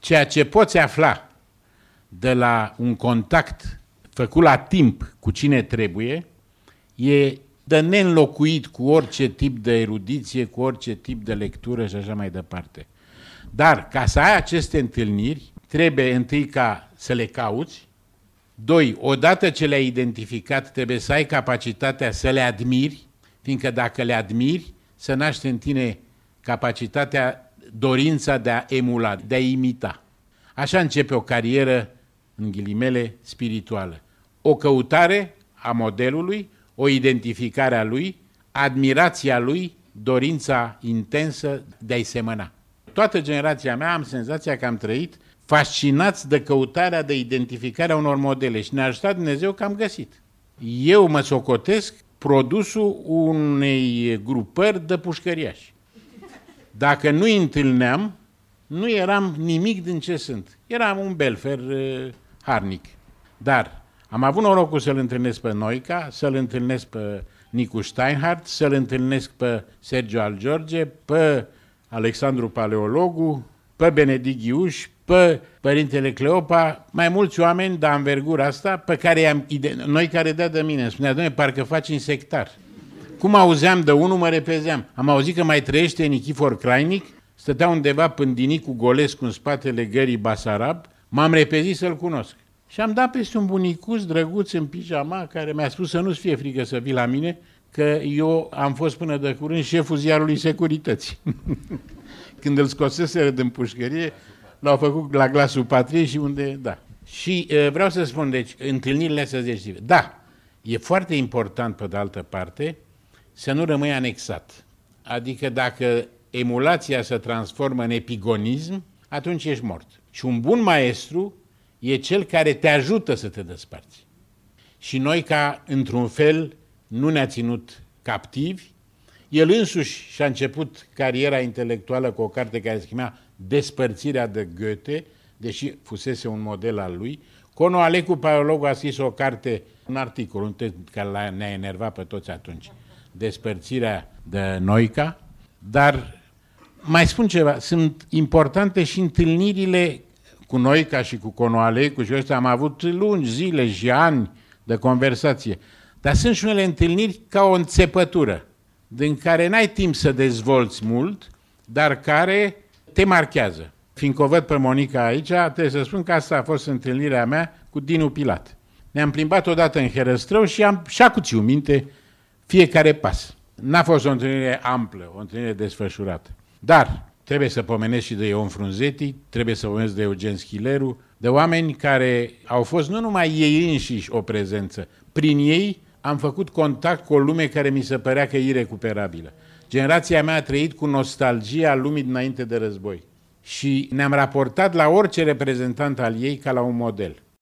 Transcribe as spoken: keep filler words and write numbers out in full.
ceea ce poți afla de la un contact făcut la timp cu cine trebuie e de neînlocuit cu orice tip de erudiție, cu orice tip de lectură și așa mai departe. Dar ca să ai aceste întâlniri, trebuie întâi ca să le cauți, doi, odată ce le-ai identificat, trebuie să ai capacitatea să le admiri, fiindcă dacă le admiri, se naște în tine capacitatea, dorința de a emula, de a imita. Așa începe o carieră, în ghilimele, spirituală. O căutare a modelului, o identificare a lui, admirația lui, dorința intensă de a-i semăna. Toată generația mea am senzația că am trăit fascinați de căutarea, de identificarea unor modele și ne-a ajutat Dumnezeu că am găsit. Eu mă socotesc produsul unei grupări de pușcăriași. Dacă nu-i întâlneam, nu eram nimic din ce sunt. Eram un belfer uh, harnic. Dar am avut norocul să-l întâlnesc pe Noica, să-l întâlnesc pe Nicu Steinhardt, să-l întâlnesc pe Sergiu Algeorge, pe Alexandru Paleologu, pe Benedict Ghiuș, pe Părintele Cleopa, mai mulți oameni de anvergura asta pe care i-am noi care dea de mine. Spunea, doamne, parcă faci insectar. Cum auzeam de unul, mă repezeam. Am auzit că mai trăiește Nichifor Crainic, stătea undeva pândinic cu Golescu în spatele gării Basarab, m-am repezit să-l cunosc. Și am dat peste un bunicuț drăguț în pijama care mi-a spus să nu-ți fie frică să vii la mine, că eu am fost până de curând șeful ziarului Securității. Când îl scoseseră din pușcărie, l-au făcut la Glasul Patriei și unde, da. Și uh, vreau să spun, deci, întâlnirile astea zice, da, e foarte important, pe de altă parte, să nu rămâi anexat. Adică dacă emulația se transformă în epigonism, atunci ești mort. Și un bun maestru e cel care te ajută să te desparți. Și noi, ca într-un fel, nu ne-a ținut captivi. El însuși și-a început cariera intelectuală cu o carte care se chemea Despărțirea de Goethe, deși fusese un model al lui. Cono Alecu Paleologu a scris o carte, un articol, un text care ne-a enervat pe toți atunci, Despărțirea de Noica, dar mai spun ceva, sunt importante și întâlnirile cu Noica și cu Cono Alecu și ăștia am avut lungi zile și ani de conversație, dar sunt și unele întâlniri ca o înțepătură, din care n-ai timp să dezvolți mult, dar care te marchează. Fiindcă o văd pe Monica aici, trebuie să spun că asta a fost întâlnirea mea cu Dinu Pilat. Ne-am plimbat odată în Herăstrău și am și acuțiu minte fiecare pas. N-a fost o întâlnire amplă, o întâlnire desfășurată. Dar trebuie să pomenesc și de Ion Frunzeti, trebuie să pomenesc de Eugen Schileru, de oameni care au fost nu numai ei înșiși o prezență, prin ei am făcut contact cu o lume care mi se părea că e irecuperabilă. Generația mea a trăit cu nostalgia lumii dinainte de război și ne-am raportat la orice reprezentant al ei ca la un model.